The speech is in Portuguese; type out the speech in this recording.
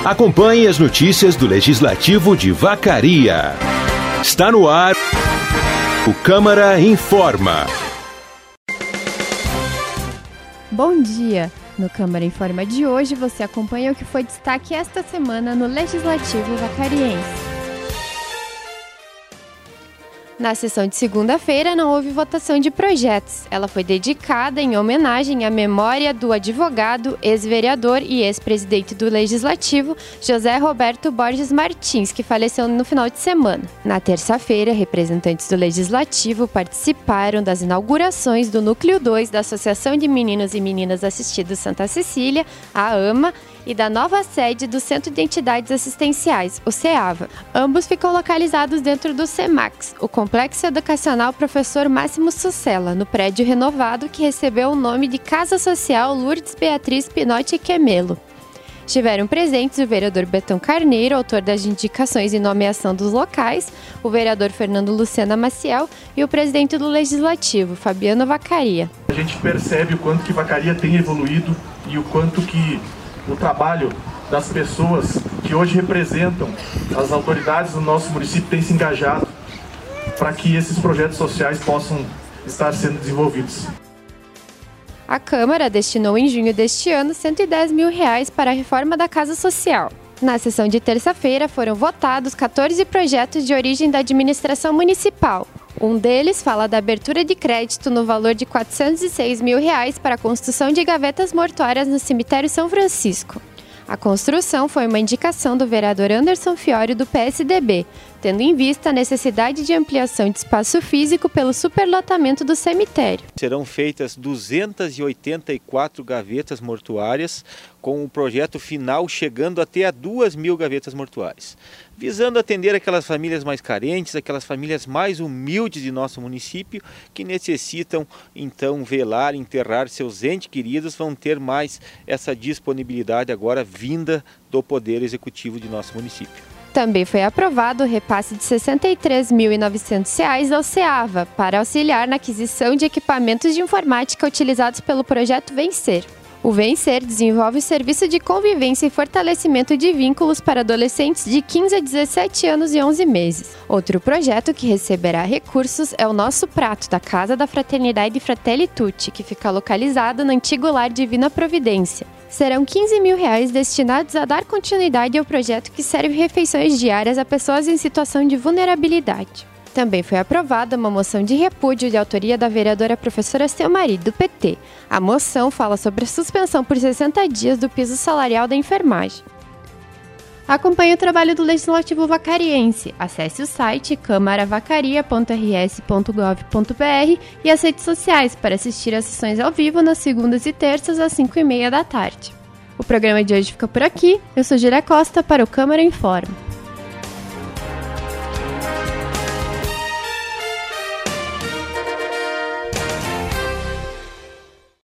Acompanhe as notícias do Legislativo de Vacaria. Está no ar o Câmara Informa. Bom dia! No Câmara Informa de hoje você acompanha o que foi destaque esta semana no Legislativo Vacariense. Na sessão de segunda-feira não houve votação de projetos. Ela foi dedicada em homenagem à memória do advogado, ex-vereador e ex-presidente do Legislativo, José Roberto Borges Martins, que faleceu no final de semana. Na terça-feira, representantes do Legislativo participaram das inaugurações do Núcleo 2 da Associação de Meninos e Meninas Assistidos Santa Cecília, a AMA, e da nova sede do Centro de Entidades Assistenciais, o CEAVA. Ambos ficam localizados dentro do CEMAX, o Complexo Educacional Professor Máximo Sucella, no prédio renovado que recebeu o nome de Casa Social Lourdes Beatriz Pinotti Quemelo. Estiveram presentes o vereador Betão Carneiro, autor das indicações e nomeação dos locais, o vereador Fernando Lucena Maciel e o presidente do Legislativo, Fabiano Vacaria. A gente percebe o quanto que Vacaria tem evoluído e o quanto que o trabalho das pessoas que hoje representam as autoridades do nosso município tem se engajado para que esses projetos sociais possam estar sendo desenvolvidos. A Câmara destinou em junho deste ano R$110 mil para a reforma da Casa Social. Na sessão de terça-feira foram votados 14 projetos de origem da administração municipal. Um deles fala da abertura de crédito no valor de R$406 mil para a construção de gavetas mortuárias no cemitério São Francisco. A construção foi uma indicação do vereador Anderson Fiori, do PSDB, tendo em vista a necessidade de ampliação de espaço físico pelo superlotamento do cemitério. Serão feitas 284 gavetas mortuárias, com o projeto final chegando até a 2.000 gavetas mortuárias, visando atender aquelas famílias mais carentes, aquelas famílias mais humildes de nosso município, que necessitam então velar, enterrar seus entes queridos, vão ter mais essa disponibilidade agora vinda do Poder Executivo de nosso município. Também foi aprovado o repasse de R$ 63.900 ao CEAVA para auxiliar na aquisição de equipamentos de informática utilizados pelo projeto Vencer. O Vencer desenvolve o serviço de convivência e fortalecimento de vínculos para adolescentes de 15 a 17 anos e 11 meses. Outro projeto que receberá recursos é o Nosso Prato, da Casa da Fraternidade Fratelli Tutti, que fica localizado no antigo Lar Divina Providência. Serão R$15 mil destinados a dar continuidade ao projeto que serve refeições diárias a pessoas em situação de vulnerabilidade. Também foi aprovada uma moção de repúdio de autoria da vereadora professora Selmari, do PT. A moção fala sobre a suspensão por 60 dias do piso salarial da enfermagem. Acompanhe o trabalho do Legislativo Vacariense. Acesse o site câmaravacaria.rs.gov.br e as redes sociais para assistir às sessões ao vivo nas segundas e terças às 5h30 da tarde. O programa de hoje fica por aqui. Eu sou Gira Costa para o Câmara Informa.